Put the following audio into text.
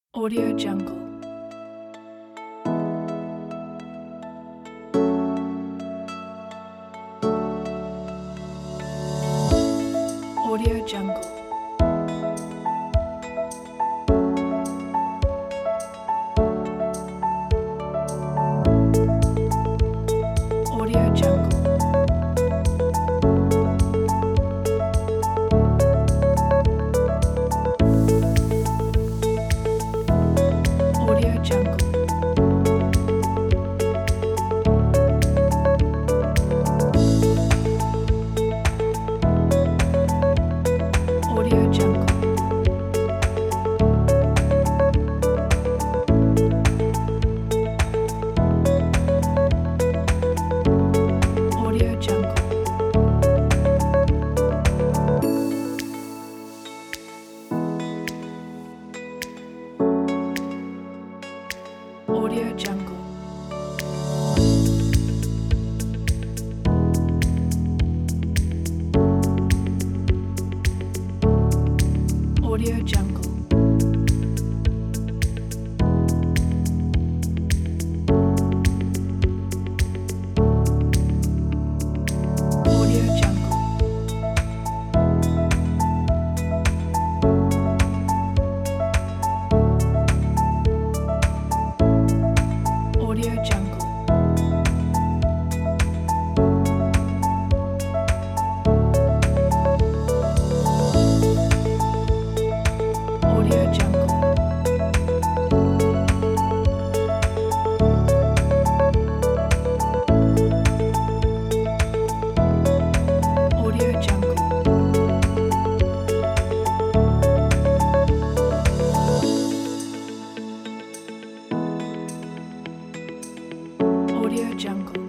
Audio Jungle. Audio Jungle. Audio Jungle. Audio Jungle. Audio Jungle. Audio Jungle. Audio Jungle. Audio Jungle. Audio Jungle. Audio Jungle. Audio Jungle. Audio Jungle. Audio Jungle.